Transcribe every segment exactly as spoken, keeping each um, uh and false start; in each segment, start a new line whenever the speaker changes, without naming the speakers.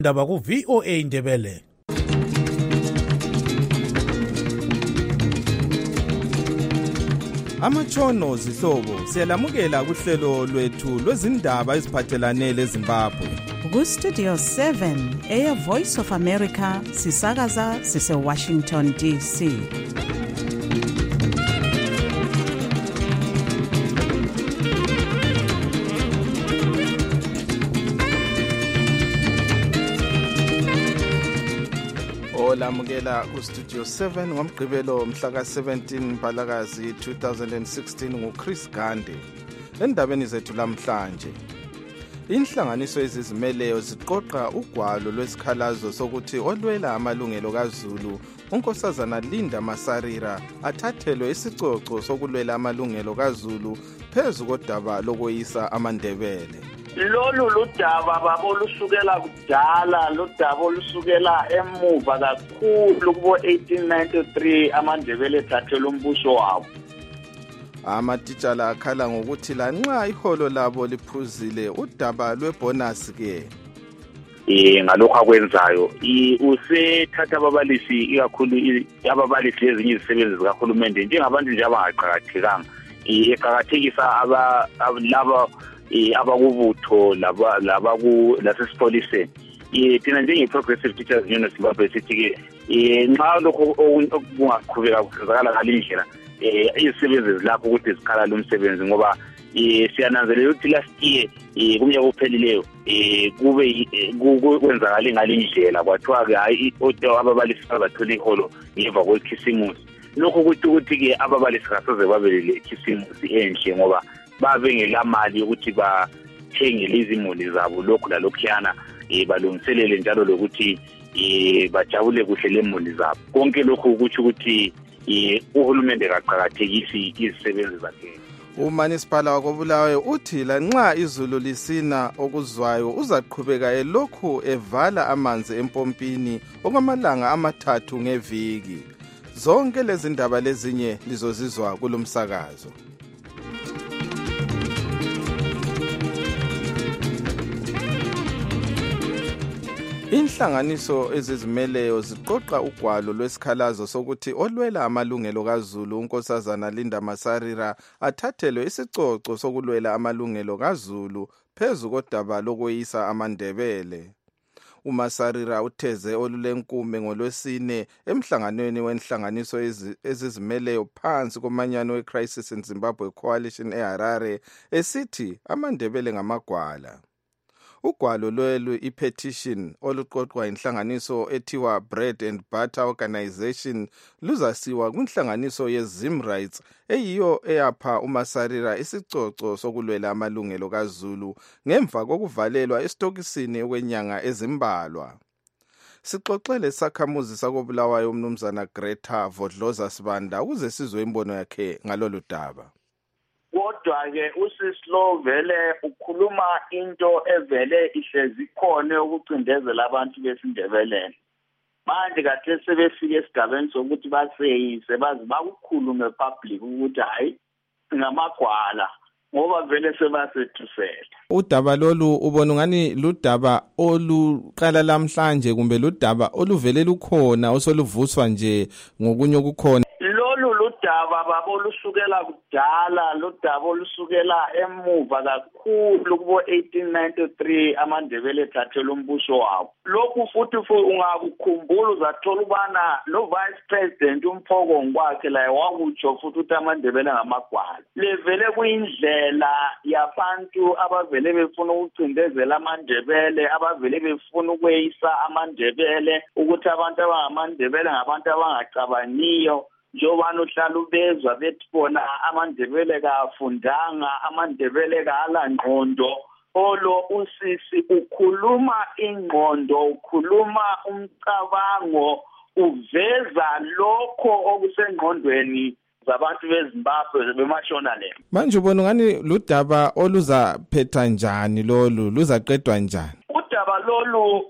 Ndaba ku V O A Ndebele. Amatshono zihlobo siyalamukela kuhlelo lwethu lwezindaba eziphathelane leZimbabwe.
Ku Studio seven eya Voice of America sisakaza sise Washington D C.
Lamukela ku Studio seven ngomgqibelo mhla ka seventeen Mpalakazi two thousand sixteen nguChris Gande. Endabeni zethu lamhlanje, inhlanganiso ezizimeleyo ziqoqa ugwalo lwesikhalazo sokuthi olwela amalungelo kaZulu unkosazana Linda Masarira athathelwe isicoco sokulwela amalungelo kaZulu phezu kodaba lokoyisa amaNdebele.
Lolu ludaba babo lusukela kudala, ludaba olusukela emuva kakhulu kubo eighteen ninety-three amaNdebele ethathelwe umbuso wabo.
Amatitshala akhala ngokuthi lanxa iholo labo liphuzile udaba lwebonus ke.
Eh ngalokho akwenzayo, usethatha ababalisi ikakhulu ababalisi lezinye izisebenzi zikahulumende njengabantu nje abangaqhakathekanga. Eqhakathekisa aba laba eh abakubutho laba laba ku lasesipoliseni eh thina njenge Progressive Teachers Union Zimbabwe sithi ke eh nxa lokho okungaqhubeka kuzakala ngalindlela eh izisebenzi lapho ukuthi zikhala lo msebenzi ngoba eh siyananzelela ukuthi last year eh kumnyaka ophelileyo eh kube kwenzakala ngalindlela kwathiwa ke hayi ababalisi bazathola iholo ngemva kwekhisimusi. Lokho ukuthi ukuthi ke ababalisi kasoze babelele ikhisimusi enhle ngoba babe ngelamali yokuthi bathenge izimuli zabo lokhu lalokhuyana eh balungiselele njalo lokuthi eh bajabule kuhle lemuli zabo. Konke lokhu ukuthi ukuthi eh uhulumende kaqhakathekisi izisebenzi zakhe.
Umanisipala wakobulawayo uthi lanxa izulu lisina okuzwayo uzaqhubeka elokhu evala amanzi empompini okwamalanga amathathu ngeviki. Zonke lezi ndaba lezinye lizozizwa kulomsakazo. Inhlanganiso ezizimeleyo ziqoqa ugwalo lwesikhalazo sokuthi olwela amalungelo kaZulu unkosazana Linda Masarira athathelwe isicoco sokulwela amalungelo kaZulu phezu kodaba lokoyisa amaNdebele. uMasarira utheze olulenkume ngolwesine emhlanganweni wenhlanganiso ezizimeleyo phansi komanyano weCrisis in Zimbabwe Coalition eHarare esithi amaNdebele ngamagwala. Ugwalo lwelu ipetition oluqoqwa inhlanganiso ethiwa Bread and Butter Organization luzasiwa kwinhlanganiso yeZim Rights eyiyo eyapha uMasarira isicoco sokulwela amalungelo kaZulu ngemva kokuvalelwa estokisini okwenyanga ezimbalwa. Sixoxele sakhamuzi sakobulawayo umnumzana Greta Vodloza Sibanda ukuze sizwe imbono yakhe ngalolu daba.
Kodwa ke usislo vele ukhuluma into evele ihlezi khona ukucindezela abantu besindebeleni. Manje kahle sebefike esigabeni sokuthi baseyise bazi bakukhulume public ukuthi hayi ngamagwala ngoba vele sebasethusela.
Udaba lolu ubona ngani ludaba oluqala lamhlanje kumbe ludaba oluvele lukhona osoluvuswa nje ngokunye okukhona?
Udaba babo lusukela kudala, ludaba olusukela emuva kakhulu kubo eighteen ninety-three amaNdebele ethathelwe umbuso wabo. Lokhu futhi ungakukhumbula uzathola ubana lo vice president umphoko ngokwakhe la wakutsho futhi ukuthi amaNdebele ngamagwala. Levele kuyindlela yabantu abavele befuna ukucindezela amaNdebele, abavele befuna ukweyisa amaNdebele ukuthi abantu abangamaNdebele ngabantu abangacabaniyo. Jobano uhlala ubezwa bethi bona amaNdebele kafundanga, amaNdebele kala ngqondo. Olo usisi ukhuluma ingqondo, ukhuluma umcabango, uveza lokho okusengqondweni zabantu beZimbabwe bemashona le.
Manje ubona ngani ludaba oluzaphetha njani lolu, luzaqedwa njani?
Udaba lolu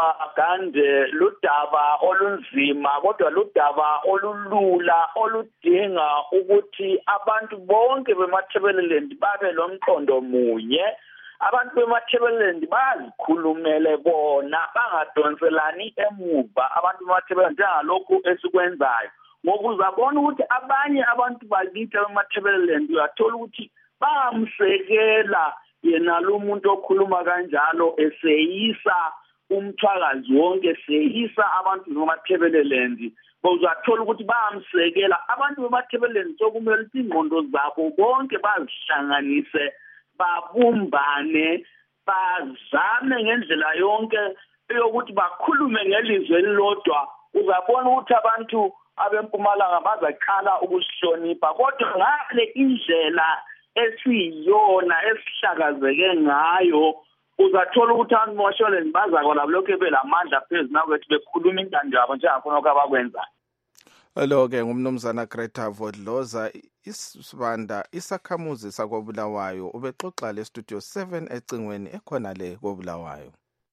Gande ludaba olunzima kodwa ludaba olulula oludinga ukuthi abantu bonke bemaThebeleland babe lomqondo munye
abantu bemathebeleland bazikhulumele bona bangadonselani emuva abantu bemathebeleland ngalokhu esikwenzayo ngoba uzabona ukuthi abanye abantu bakithi bemathebeleland uyathola ukuthi bamsekela yena lo muntu okhuluma kanjalo eseyisa umthwakazi wonke seyisa abantu bemathebeleland uzathola ukuthi bamsekela abantu bemathebeleland sokumele ukuthi ingqondo zabo bonke bazihlanganise babumbane bazame ngendlela yonke yokuthi bakhulume ngelizwi elilodwa uzabona ukuthi abantu abempumalanga bazaqala ukusihlonipha kodwa ngale indlela esiyona esihlakazeke ngayo uzathola ukuthi abantu bemashweleni bazakona lokho belamandla phezulu nakwethu bekhuluma intando yabo njengakhona abakwenza.
Lo-ke ngumnumzana Greta Vodloza isibanda isakhamuzi sakobulawayo ubexoxa le studio seven ecingweni ekhona le kobulawayo.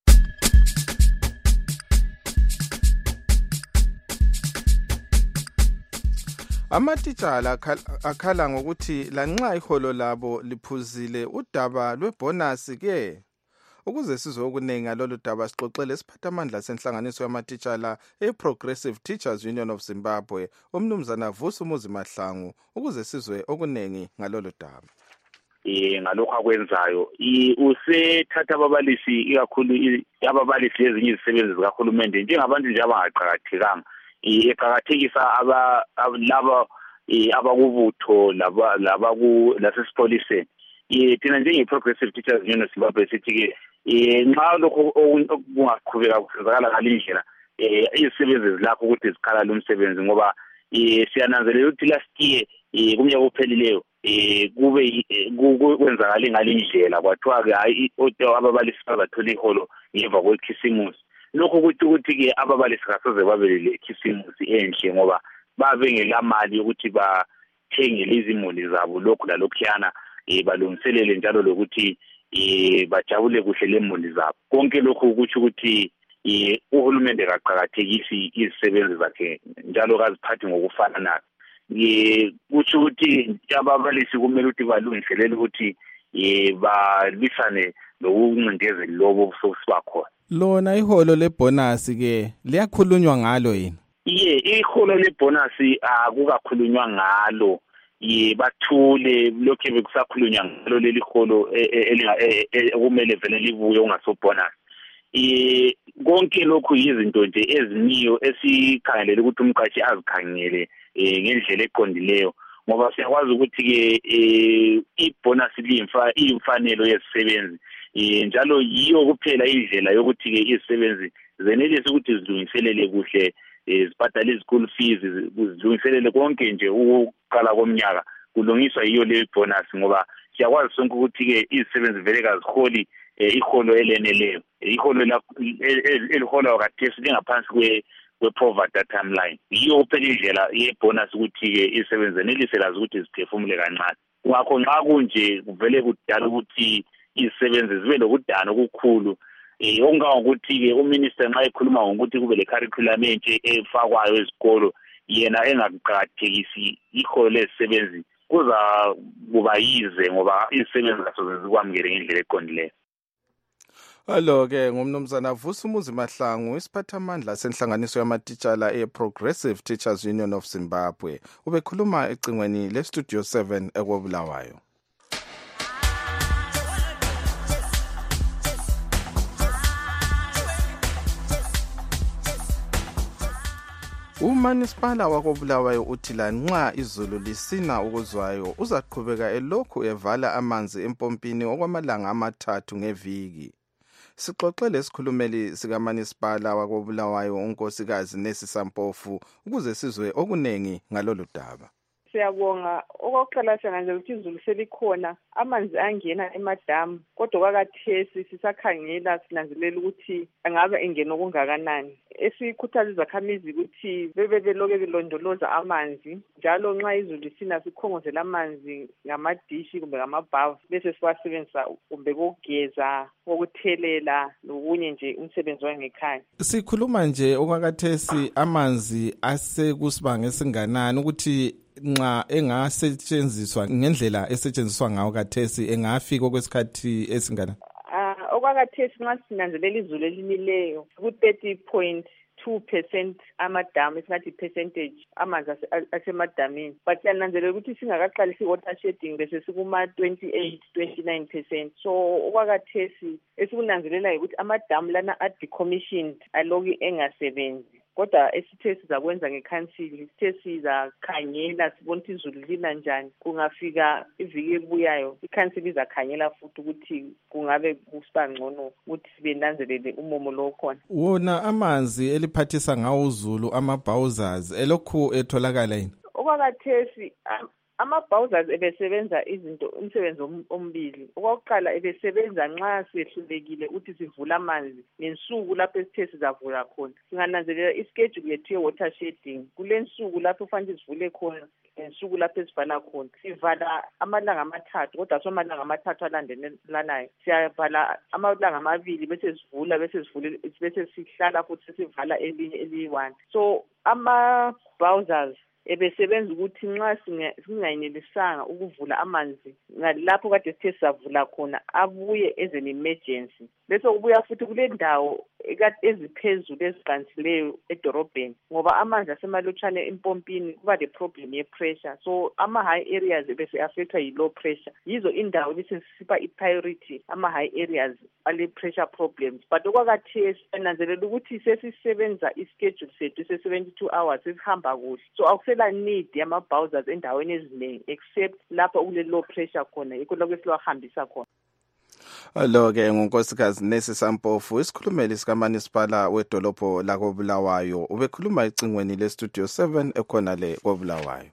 Amatitshala akhala ngokuthi lanxa iholo labo liphuzile udaba lwebonus ke ukuze sizwe okuningi ngalolu daba sixoxele siphathamandla senhlanganiso yamatitshala eProgressive Teachers Union of Zimbabwe umnumzana Vusumuzi Mahlangu ukuze sizwe okuningi ngalolu daba.
Eh ngalokho akwenzayo usethatha ababalisi ikakhulu ababalisi lezinye izisebenzi zikahulumende njengabantu nje abangaqhakathekanga eqhakathekisa aba laba abakubutho laba laba ku lasesipoliseni thina njenge-Progressive Teachers Union of Zimbabwe sithi-ke nxa lokho okungaqhubeka kusenzakala ngalindlela izisebenzi zilapho ukuthi zikhalala umsebenzi ngoba siyananzelela ukuthi last year kumnyaka ophelileyo kube kwenzakala ngalindlela kwathiwa-ke hayi ababalisi bazathola iholo ngemva kwekhisimusi lokho kuthi ukuthi-ke ababalisi kasoze babelele ikhisimusi enhle ngoba babe ngelamali yokuthi bathengele izimuli zabo lokhu lalokhuyana balungiselele njalo lokuthi bajabule kuhle lemuli zabo konke lokho ukuthi ukuthi uhulumende kaqhakathekisi izisebenzi zakhe njalo kaziphathi ngokufananayo kuthi ukuthi ababalisi kumele ukuthi balungiselele ukuthi balwisane lokuncindezeli lobo sokusiba khona.
Lona iholo lebonus ke liyakhulunywa ngalo yini?
Iye iholo lebonus akukakhulunywa ngalo bathule lokho bekusakhulunywa ngalo leli holo okumele vele livuye ungasobonus. Konke lokhu izinto nje eziniyo esikhangelele ukuthi umqashi azikhangele ngendlela eqondileyo ngoba siyakwazi ukuthi ke ibonus limfa imfanelo yesisebenzi njalo yiyo kuphela indlela yokuthi ke izisebenzi zenelise ukuthi zilungiselele kuhle zibhadale izikolo fees zilungiselele konke nje ukuqala komnyaka kulungiswa yiyo le bonus ngoba siyakwazi sonke ukuthi ke izisebenzi vele kaziholi iholo eleneleyo iholo elihola kathesi lingaphansi kwe kwe-poverty timeline yiyo kuphela indlela ye-bonus ukuthi-ke izisebenzi zenelise lazi ukuthi ziphefumule kancane ngakho nxa kunje kuvele kudala ukuthi izisebenzi zibe lokudana okukhulu okungangokuthi-ke uminister nxa ekhuluma ngokuthi kube le-curriculum entshe efakwayo ezikolo yena engaqakathekisi iholo lezisebenzi kuza kuba yize ngoba izisebenzi kasoze zikwamukele ngendlela eqondileyo.
Alo-ke ngumnumzana Vusumuzi Mahlangu isiphathamandla senhlanganiso yamatitshala e-Progressive Teachers Union of Zimbabwe ubekhuluma ecingweni le-Studio seven ekobulawayo. Umanisipala wakobulawayo uthi lanxa izulu lisina ukuzwayo uzaqhubeka elokhu evala amanzi empompini okwamalanga amathathu ngeviki. Sixoxele isikhulumeli sikaManisipala wakobulawayo unkosikazi Nesi Sampofu ukuze sizwe okunengi ngalolu daba.
Siyabonga okokuqala siyangenzela ukuthi izulu selikhona amanzi angena emadamu kodwa kwakathesi sisakhangela sinanzelela ukuthi angabe engena okungakanani esikhuthaza izakhamizi ukuthi bebe beloke belondoloza amanzi njalo nxa izulu lisina sikhongozela amanzi ngamadishi kumbe ngamabhavu bese siwasebenzisa kumbe kokugeza kokuthelela nokunye nje umsebenzi wangekhaya. Sikhuluma nje okwakathesi amanzi asekusibanga esinganani ukuthi
nxa engasetshenziswa ngendlela esetshenziswa ngayo kathesi engafika okwesikhathi esingana?
Ah, okwakathesi nxa sinanzelela izulu elinileyo ku thirty point two percent amadamu, esingathi percentage amanzi asemadamini, but siyananzelela ukuthi singakaqalisi water shedding bese sikuma twenty-eight twenty-nine percent. So okwakathesi esikunanzelela ukuthi amadamu lana a-decommissioned aloku engasebenzi, kodwa esithe sizakwenza ngekhansili sithe sizakhangela sibona ukuthi izulu lina njani, kungafika iviki ebuyayo ikhansili izakhangela futhi ukuthi kungabe kusiba ngcono ukuthi sibe nanzelele umumo lo khona.
Wona amanzi eliphathisa ngawo uzulu ama-bowsers elokhu etholakala yini?
Okwakathesi ama-bowsers ebesebenza izinto umsebenzi ombili. Okwakuqala ebesebenza nxa sehlulekile ukuthi sivula amanzi ngensuku lapho esithe sizavula khona. Singananzelela ischedule yethu ye-water shedding. Kule nsuku lapho kufanele sivule khona ngensuku lapho esivala khona. Sivala amalanga amathathu, kodwa so amalanga amathathu alandelanayo. Siyavala amalanga amabili bese sivula bese sivule bese sihlala futhi sivala elinye eliyi-one. So ama-bowsers ebesebenza ukuthi nxa singayenelisanga ukuvula amanzi ngalapho kade sithe savula khona abuye as an emergency, bese kubuya futhi kule ndawo eziphezulu eziqansileyo edorobheni, ngoba amanzi asemalotshane empompini kuba le problem ye-pressure. So ama-high areas bese affectwa yi-low pressure, yizo indawo bese sipha i-priority ama-high areas ale-pressure problems. But okwakathesi nanzelela ukuthi sesisebenza ischedule sethu se-seventy-two hours sesihamba kuhle, so akusela need yama-bowsers endaweni eziningi except lapho kule-low pressure khona, yikho lokho esiwahambisa khona.
Lo-ke ngunkosikazi Nesi Sampofu, isikhulumeli sikaManisipala wedolobho lakoBulawayo, ubekhuluma ecingweni le-Studio seven ekhona le koBulawayo.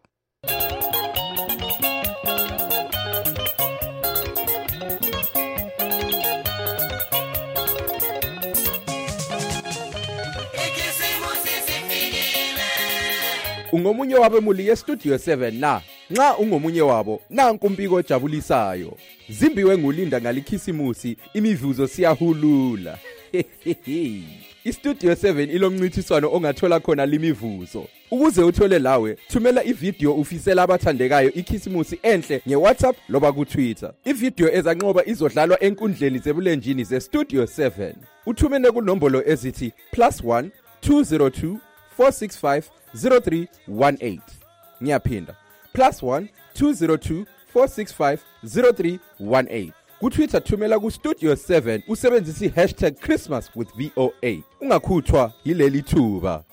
Ungomunye wabemuli ye-Studio seven na? Nxa ungomunye wabo, nanku umbiko ojabulisayo. Zimbiwe ngulinda ngalikhisimusi, imivuzo siyahulula. I-Studio seven ilomncintiswano ongathola khona limivuzo. Ukuze uthole lawe, thumela ivideo ufisela abathandekayo ikhisimusi enhle nge-WhatsApp loba ku-Twitter. Ivideo ezanqoba izodlalwa enkundleni zebulenjini ze-Studio seven. Uthumene kunombolo ezithi plus one two zero two four six five zero three one eight. Ngiyaphinda. Plus one two zero two four six five zero three one eight. Ku-Twitter thumela ku-Studio seven usebenzisa i-hashtag Christmas with V O A. Ungakhuthwa yileli thuba.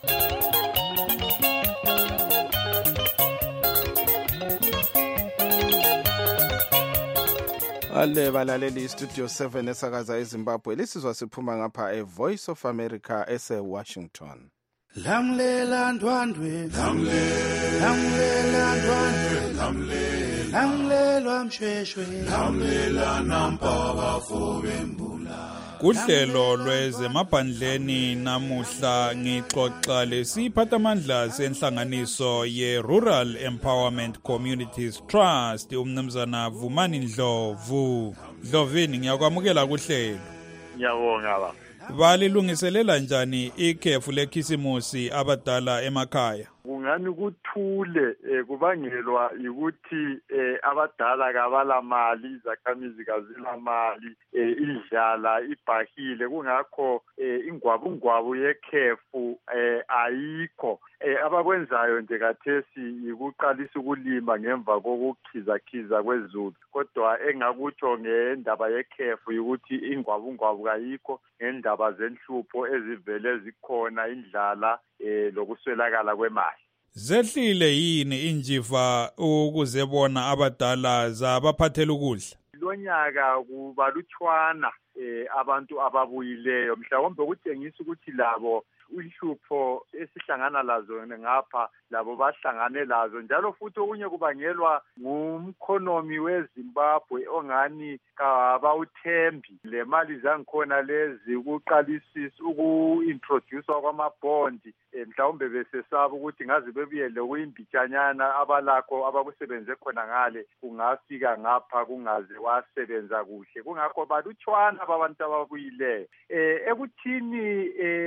Ale balaleli Studio seven esakaza eZimbabwe, lisizwa siphuma ngapha e-Voice of America ese-Washington.
Lamlela ndwandwe, lamlela ndwandwe, lamlelwa mshweshwe, lamlela nampaba fobembula.
Kuhlelo lwezemaphandleni namuhla ngixoxa lesiphathamandla senhlanganiso ye-Rural Empowerment Communities Trust umnumzana Vumani Ndlovu. Ndlovini, ngiyakwamukela kuhlelo.
Ngiyabonga baba.
Balilungiselela njani ikhefu lekhisimusi abadala emakhaya?
Kungani kuthule kubangelwa ukuthi abadala kabala mali, izakhamizi kazila mali, indlala ibhahile, kungakho ingwabungwabu yekhefu ayikho. Abakwenzayo nje kathesi yikuqalisa ukulima ngemva kokukhizakhiza kwezulu, kodwa engakutsho ngendaba yekhefu ukuthi ingwabungwabu kayikho, ngendaba zenhlupho ezivele zikhona, indlala lokuswelakala kwemali.
Zehlile yini injiva ukuzebona abadala zabaphathela ukudla?
Lonyaka kubalutshwana abantu ababuyileyo, mhlawumbe kutshengisa ukuthi labo uhlupho esihlangana lazo ngapha labo bahlangane lazo, njalo futhi okunye kubangelwa ngumkhonomi weZimbabwe ongani kabawuthembi. Le mali zangikhona lezi ukuqalisisa uku-introduce kwamabondi, mhlawumbe besesaba ukuthi ngaze bebuyele kuyimbitshanyana abalakho abakusebenze khona ngale kungafika ngapha kungaze wasebenza kuhle. Kungakho balutshwana abantu ababuyileyo. Eh ekuthini eh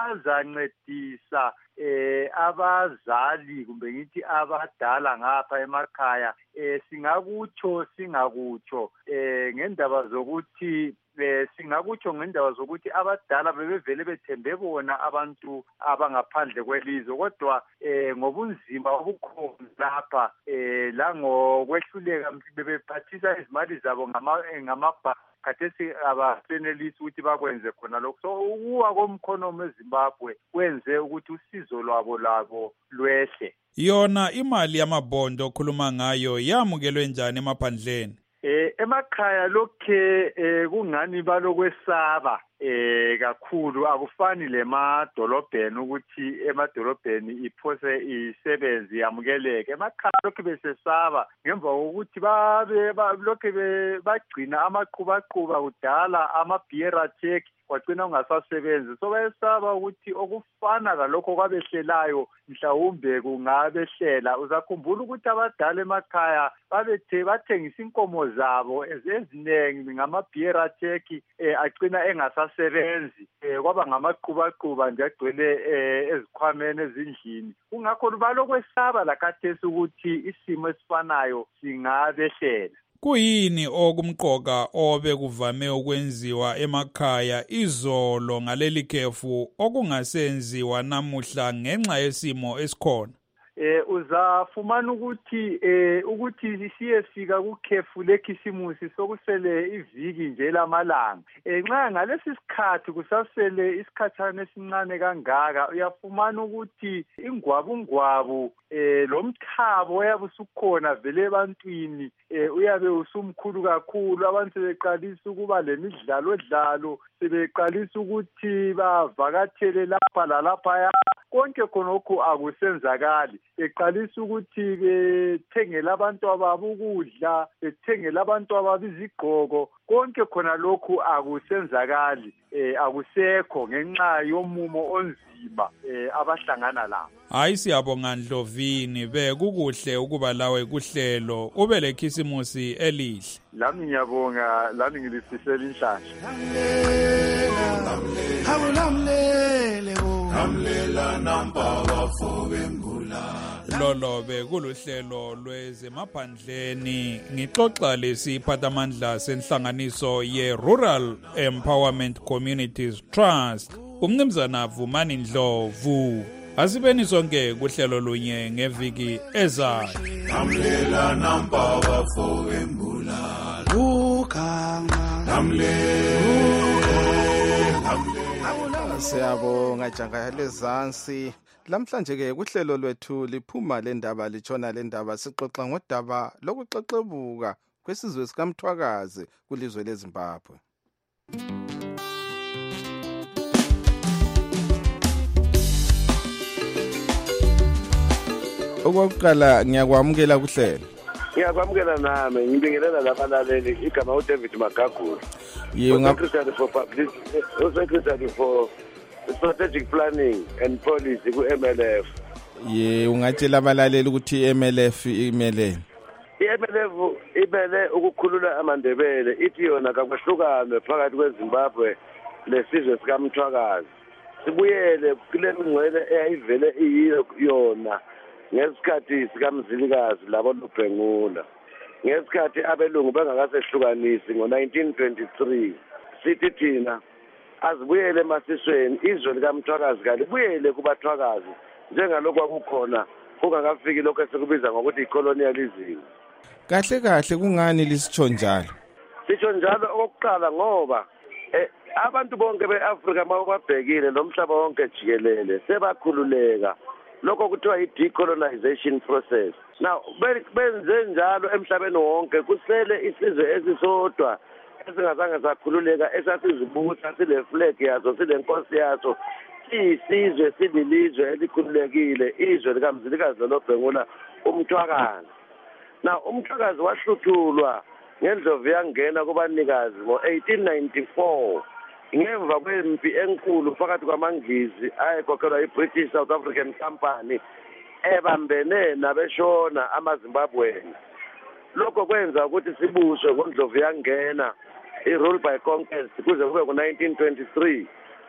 azancedisa eh abazali kumbe ngithi abadala ngapha emakhaya eh singakutsho singakutsho eh ngendaba zokuthi eh singakutsho ngendaba zokuthi abadala bebevele bethembe bona abantu abangaphandle kwelizwe kodwa eh ngobunzima obukhona lapha eh la ngokwehluleka bebephathisa izimali zabo ngama ngamabha khathesi abasenelisi ukuthi bakwenze khona lokho so ukuwa komkhonomi eZimbabwe kwenze ukuthi usizo lwabo labo lwehle.
Yona imali yamabhondo okhuluma ngayo yamukelwe njani emaphandleni?
Eh emakhaya lokhe eh kungani balokwesaba eh kakhulu akufani lemadolobheni ukuthi emadolobheni iphose isebenzi yamukeleke. Emakhaya lokhe besesaba ngemva kokuthi babe lokhe bagcina amaqhubaqhuba kudala ama-bearer check kwagcina ungasasebenzi so bayesaba ukuthi okufana kalokho kwabehlelayo mhlawumbe kungabehlela. Uzakhumbula ukuthi abadala emakhaya babethe bathengisa inkomo zabo eziningi ngama-bearer check eh agcina engasasebenzi eh kwaba ngamaqhubaqhuba nje agcwele ezikhwameni ezindlini. Kungakho balokwesaba lakhathesi ukuthi isimo esifanayo singabehlela.
Kuyini okumqoka obe kuvame ukwenziwa emakhaya izolo ngaleli khefu okungasenziwa namuhla ngenxa yesimo esikhona?
Eh uzafumana ukuthi eh ukuthi siyefika kukhefu lekhisimusi sokusele iviki nje lamalanga. Eh nxa ngalesi sikhathi kusasele isikhathana esincane kangaka uyafumana ukuthi ingwabungwabu eh lomthabo oyabusukhona vele ebantwini eh uyabe usumkhulu kakhulu. Abantu sebeqalisa ukuba lemidlalo edlalo sebeqalisa ukuthi bavakathele lapha lalapha konke khonokho akusenzakali. Eqalisa ukuthi bethengela abantu ababo ukudla bethengela abantu ababo izigqoko konke khona lokhu akusenzakali eh akusekho ngenxa yomumo onzima eh abahlangana lawo.
Hayi siyabonga Ndlovini bekukuhle ukuba lawe kuhlelo ube lekhisimusi elihle.
Lami ngiyabonga lami ngilisisela inhlanhla.
Awulamlele wo amlela namba bafobembula.
Lolo bekuluhlelo lwezemaphandleni ngixoxa lesiphathamandla senhlanganiso ye-Rural Empowerment Communities Trust umnumzana Vumani Ndlovu. Asibeni sonke kuhlelo lunye ngeviki ezayo.
Namlela namba bafobembula. Ukanga namlela.
Siyabonga janga lezansi. Lamhlanje ke kuhlelo lwethu liphuma lendaba litshona lendaba sixoxa ngodaba lokuxexebuka kwesizwe sikaMthwakazi kulizwe leZimbabwe. Okokuqala ngiyakwamukela kuhlelo.
Ngiyakwamukela nami ngibingelela labalaleli igama uDavid Magagula.
Yinga
Secretary for Public Secretary for Strategic Planning and Policy ku-M L F.
Ye ungatshela abalaleli ukuthi i-M L F imele.
I-M L F ibele ukukhulula amandebele ithi yona kakwehlukane phakathi kweZimbabwe lesizwe sikaMthwakazi. Sibuyele kule ngcwele eyayivele iyiyo yona ngesikhathi sikaMzilikazi labo loBhengula. Ngesikhathi abelungu bengakasehlukanisi ngo-nineteen twenty-three sithi thina azibuyele emasisweni izwe likaMthwakazi kalibuyele kubathwakazi njengalokho kwakukhona kungakafiki lokho esikubiza ngokuthi i-colonialism.
Kahle kahle kungani lisitsho njalo?
Sitsho njalo okokuqala ngoba eh, abantu bonke beAfrika mawababhekile nomhlaba wonke jikelele sebakhululeka lokho kuthiwa i-decolonization process. Now benze njalo emhlabeni wonke kusele isizwe esisodwa esingazange sakhululeka esasizibusa sile flag yazo sile nkosi yazo siyisizwe sililizwe elikhululekile izwe likaMzilikazi loBhengula uMthwakazi. Now uMthwakazi wahluthulwa ngendlovu yangena kubanikazi ngo-eighteen ninety-four ngemva kwempi enkulu phakathi kwamaNgisi ayekhokhelwa i-British South African Company ebambene nabeshona amaZimbabweni. Lokho kwenza ukuthi sibuswe ngondlovu yangena i-rule by conquest kuze kube ngo-nineteen twenty-three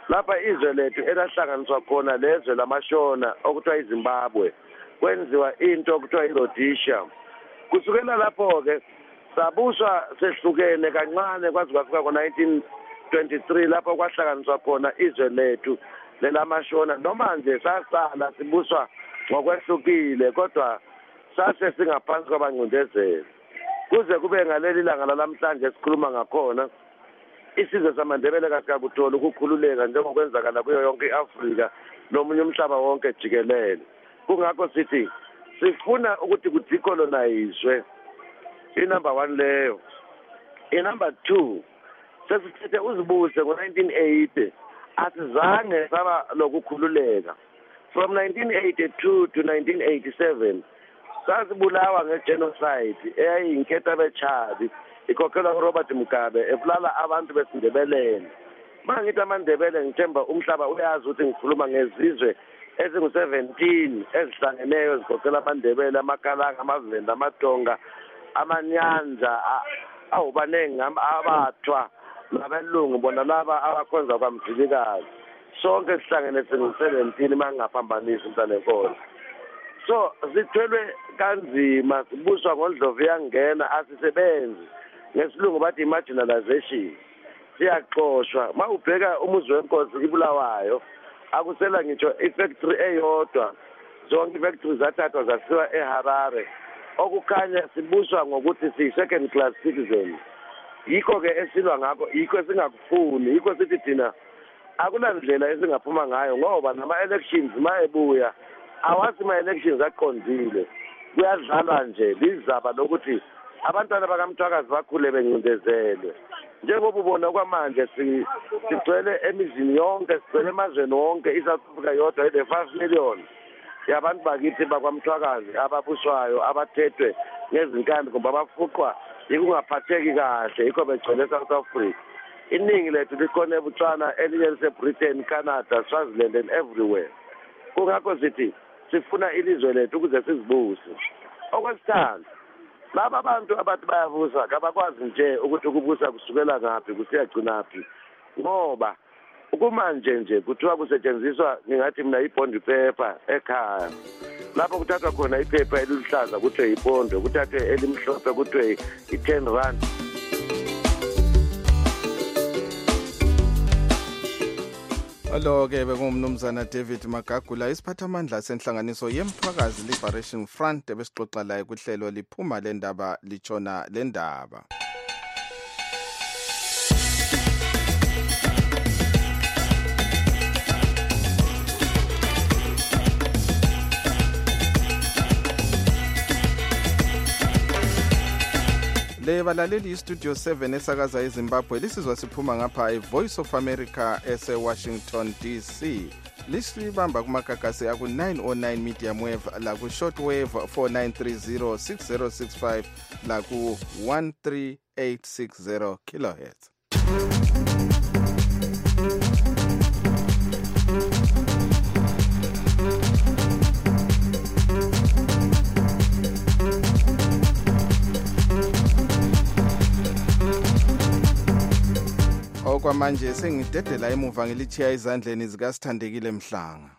lapha izwe lethu elahlanganiswa khona lezwe lamashona okuthiwa iZimbabwe kwenziwa into okuthiwa iRhodesia. Kusukela lapho-ke sabuswa sehlukene kancane kwaze kwafika ngo-nineteen twenty-three lapho kwahlanganiswa khona izwe lethu lelamashona. Noma nje sasala sibuswa ngokwehlukile kodwa sase singaphansi kwabangcindezeli. Kuze kube ngaleli langa lalamhlanje esikhuluma ngakhona isizwe samaNdebele kasikakuthola ukukhululeka njengokwenzakala kuyo yonke iAfrika nomunye umhlaba wonke jikelele. Kungakho sithi sifuna ukuthi kudecolonizwe inumber one leyo. Inumber two sesithethe uzibuse ngo-nineteen eighty asizange saba lokukhululeka. From nineteen eighty-two to nineteen eighty-seven sasibulawa ngegenocide eyayinketha bechabi ikhokhelwa uRobert Mugabe ebulala abantu besindebeleni. Mangithi amaNdebele ngithemba umhlaba uyazi ukuthi ngikhuluma ngezizwe ezingu seventeen ezihlangeneyo ezikhokhela amaNdebele, amaKalanga, amaVenda, amaTonga, amanyanja awubanengi abathwa nabelungu bona laba abakhonza kwamjilikazi. Sonke sihlangene singu seventeen mangaphambanisa umntalenkolo. So sithelwe kanzima sibuswa ngoNdlovu yangena asisebenzi ngesilungu bathi marginalization. Siyaxoshwa mawubheka umuzi wenkosi ibulawayo akusela ngitsho ifactory eyodwa zonke ifactory zathathwa zasiwa eHarare okukhanya sibuswa ngokuthi si second class citizen. Yikho ke esilwa ngakho yikho singakufuni yikho sithi thina akulandlela esingaphuma ngayo ngoba nama elections mayebuya awasi ma elections aqondile kuyadlalwa nje lizaba lokuthi abantwana bakaMthwakazi bakhule bencindezelwe. Njengoba ubona kwamanje sigcwele emizini yonke sigcwele emazweni wonke iSouth Africa yodwa ile five million yabantu bakithi bakwaMthwakazi ababuswayo abathethwe ngezinkani kumbe abafuqwa ikungaphatheki kahle ikho begcwele eSouth Africa. Iningi lethu likhona eBotswana, elinye liseBritain, Canada, Swaziland and everywhere. Kungakho sithi sifuna ilizwe lethu ukuze sizibuse. Okwesithathu laba abantu abathi bayabusa kabakwazi nje ukuthi ukubusa kusukela ngaphi kusiyagcinaphi ngoba ukumanje nje kuthiwa kusetshenziswa ngingathi mina ibond paper ekhaya lapho kuthathwa khona iphepha eliluhlaza kuthiwe ipondo kuthathwe elimhlophe kuthiwe i-ten rand.
Alo-ke bekungumnumzana David Magagula isiphathamandla senhlanganiso yeMthwakazi Liberation Front ebesixoxa laye kuhlelo liphuma lendaba lichona lendaba. Le balaleli iStudio seven esakaza eZimbabwe lisizwa siphuma ngapha eVoice of America ese Washington D C. Lisibamba kumakakasi aku nine oh nine medium wave la ku shortwave four nine three zero six zero six five la ku one three eight six zero kilohertz. Okwamanje sengidedela emuva ngilithiya izandleni zikaSithandekile Mhlanga.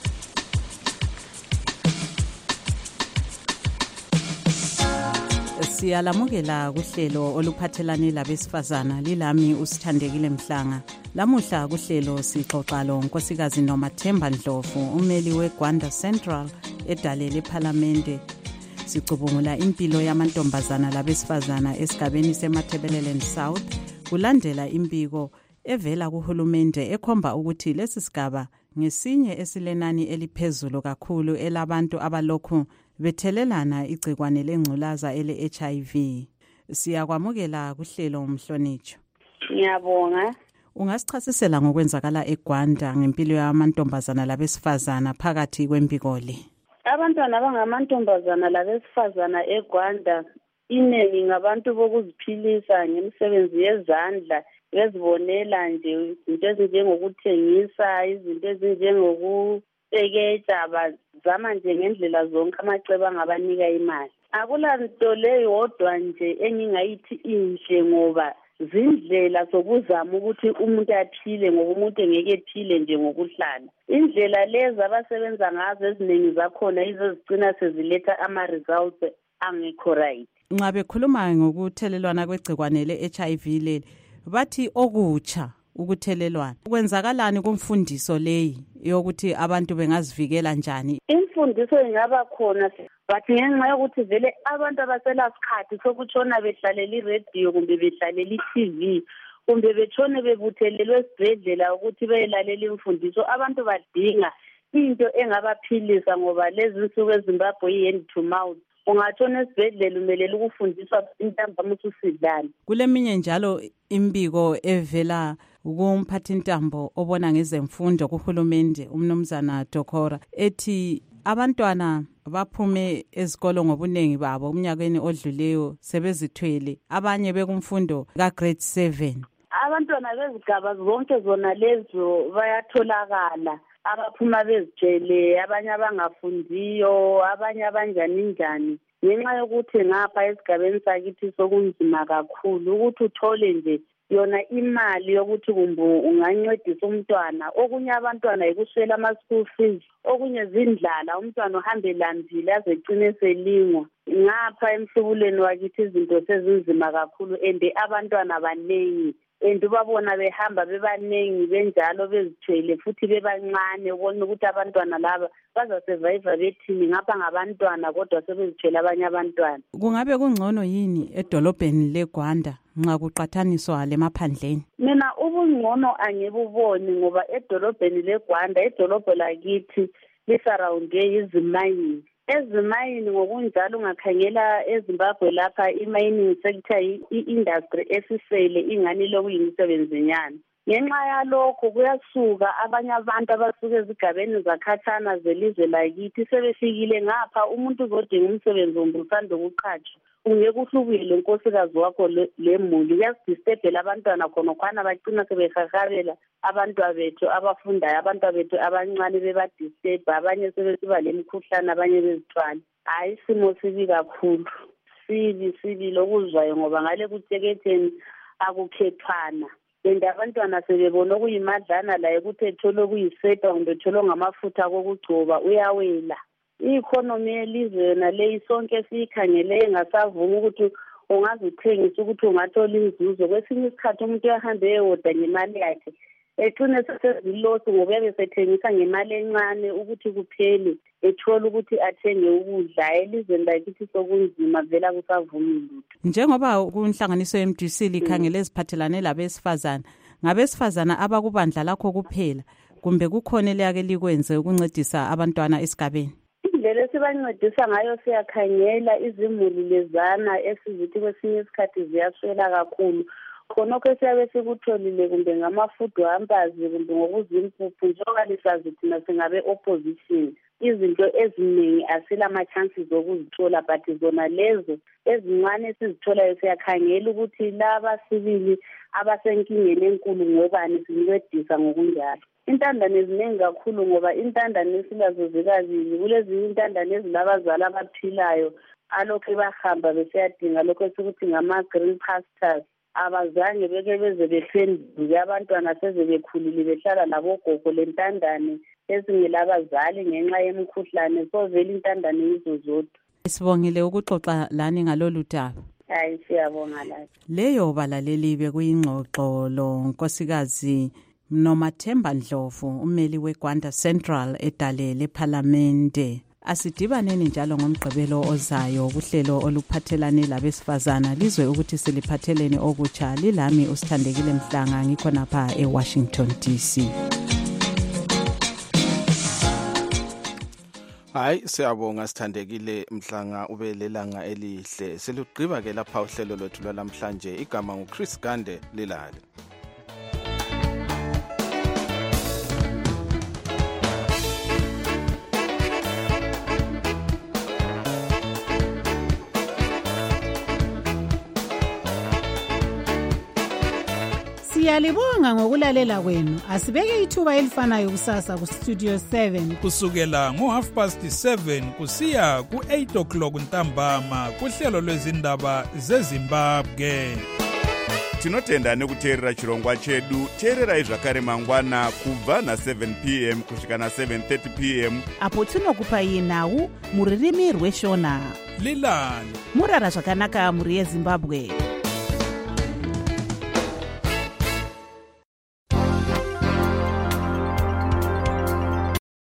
Siyalamukela kuhlelo oluphathelane labesifazana lilami uSithandekile Mhlanga. Lamuhla kuhlelo sixoxa lo nkosikazi Nomathemba Ndlovu umeli weGwanda Central edale leParlamente. Sicubungula impilo yamantombazana labesifazana esigabeni seMatabeleland South. Kulandela imbiko evela kuhulumende ekhomba ukuthi lesi sigaba ngesinye esilenani eliphezulu kakhulu elabantu abalokhu bethelelana igcikwane lengculaza ele H I V. Siyakwamukela kuhlelo Mhlonitsho.
Ngiyabonga.
Ungasichasisela ngokwenzakala eGwanda ngempilo yamantombazana labesifazana phakathi kwembiko le?
Abantwana abangamantombazana labesifazana eGwanda iningi ngabantu bokuziphilisa ngemisebenzi yezandla ezibonela nje izinto ezinjengokuthengisa izinto ezinjengokuseketsha bazama nje ngendlela zonke amacebo angabanika imali. Akulanto leyodwa nje engingayithi inhle ngoba zindlela zokuzama ukuthi umuntu aphile ngoba umuntu engeke ephile nje ngokuhlala. Indlela lezi abasebenza ngazo eziningi zakhona izo zigcina seziletha ama-results angekho right.
Nxa bekhuluma ngokuthelelwana kwegcikwane le-H I V leli bathi okutsha ukuthelelwana kwenzakalani kumfundiso leyi yokuthi abantu bengazivikela njani?
Imfundiso ingaba khona but ngenxa yokuthi vele abantu abaselasikhathi sokutshona behlalela i-radio kumbe behlalela i-T V kumbe betshone bebuthelelwe esibhedlela ukuthi beyelalela imfundiso, abantu badinga into engabaphilisa ngoba lezi nsuku eZimbabwe i-hand to mouth. Ungatshona esibhedlela umelele ukufundiswa intambama ususidlala.
Kuleminye njalo imbiko evela kumphathintambo obona ngezemfundo kuhulumende umnumzana Dokora ethi abantwana baphume ezikolo ngobunengi babo umnyakeni odluleyo sebezithwele, abanye bekumfundo ka grade seven.
Abantwana bezigaba zonke zona lezo bayatholakala, abaphuma bezitshele, abanye abangafundiyo, abanye abanjani njani. Ngenxa yokuthi ngapha esigabeni sakithi sokunzima kakhulu ukuthi uthole nje yona imali yokuthi kumbe ungancedisa umntwana. Okunye abantwana yikuswela ama-school fees, okunye zindlala, umntwana uhambe lambile aze egcine selingwa. Ngapha emhlubulweni wakithi izinto sezinzima kakhulu and abantwana banengi. And ubabona behamba bebanengi benjalo bezithwele futhi bebancane, ubona ukuthi abantwana laba bazasurvive bethini ngapha ngabantwana kodwa sebezithwele abanye abantwana.
Kungabe kungcono yini edolobheni leGwanda nxa kuqathaniswa lemaphandleni?
Mina ubungcono angibuboni ngoba edolobheni leGwanda idolobho lakithi lisurroundwe yizimayini. Ezimayini ngokunjalo ungakhangela eZimbabwe lapha i-mining sector i-industry esisele ingani lokuyimisebenzinyana. Ngenxa yalokho kuyasuka abanye abantu abasuka ezigabeni zakhathana zelizwe lakithi sebefikile ngapha, umuntu uzodinga umsebenzi wombe usanda ukuqhatshwa. Ungeke uhlubile nkosikazi wakho lemuli, kuyasidisturbela abantwana khona khwana bagcina sebehahhabela abantwana bethu abafundayo, abantwana bethu abancane bebadisturb, abanye sebesiba lemikhuhlane, abanye bezithwala. Hayi, isimo sibi kakhulu, sibi sibi lokuzwayo ngoba ngale kuteketheni akukhethwana. And abantwana sebebona okuyimadlana laye ukuthi ethole okuyisepa kumbe ethole ngamafutha kokugcoba uyawela. I-economy yelizwe yona leyi sonke siyikhangele engasavumi ukuthi ungazithengisa ukuthi ungathola inzuzo. Kwesinye isikhathi umuntu uyahambe eyoda ngemali yakhe ecine sesezilosi ngoba yabe sethengisa ngemali encane ukuthi kuphele ethola ukuthi athenge ukudla. Elizweni lakithi sokunzima vela kusavumi lutho.
Njengoba kunhlanganiso ye-M D C likhangele eziphathelane labesifazana, ngabesifazana abakubandla lakho kuphela kumbe kukhona eliyake likwenze ukuncedisa abantwana esigabeni?
Indlela esibancedisa ngayo siyakhangela izimuli lezana esizithi kwesinye isikhathi ziyaswela kakhulu. Khonokho siyabe sikutholile kumbe ngamafudu hampazi kumbe ngokuzimpuphu njengoba lisazi thina singabe opposition. Izinto eziningi asilama chances okuzithola but zona lezo ezincane esizitholayo siyakhangela ukuthi laba sibili abasenkingeni enkulu ngobani sincedisa ngokunjalo. Intandane eziningi kakhulu ngoba intandane esilazo zikabili, kulezinye intandane ezilabazali abaphilayo alokhu bahamba besiyadinga lokho esikuthi ngama-green pastures. Abazange beke beze bephenduke, abantwana seze bekhulile behlala labogogo lentandane ezingelabazali ngenxa yemikhuhlane, so vele intandane yizo zodwa.
Sibongile ukuxoxa lani ngalolu daba.
Hayi, siyabonga lapho.
Leyo balaleli bekuyingxoxo lo nkosikazi Nomathemba Ndlovu, ummeli weGwanda Central edale lePhalamende. Asidibaneni njalo ngomgqibelo ozayo kuhlelo oluphathelane labesifazana lizwe ukuthi siliphathelene okutsha. Lilami uSithandekile Mhlanga ngikho napha eWashington D C.
Hayi, siyabonga Sithandekile Mhlanga, ube lelanga elihle. Selugqiba ke lapha uhlelo lwethu lwalamhlanje. Igama nguChris Gande, lilale.
Siyalibonga ngokulalela kwenu. Asibeke ithuba elifanayo kusasa ku Studio seven
kusukela ngo half past seven kusiya ku eight o'clock ntambama kuhlelo lwezindaba zeZimbabwe.
tinotenda nekuteerera chirongwa chedu. Teererai zvakare mangwana kubva na-seven p m kusvika na-seven thirty p m
apo tinokupai nhau muririmi rweshona.
Lilani
murara zvakanaka muri yeZimbabwe.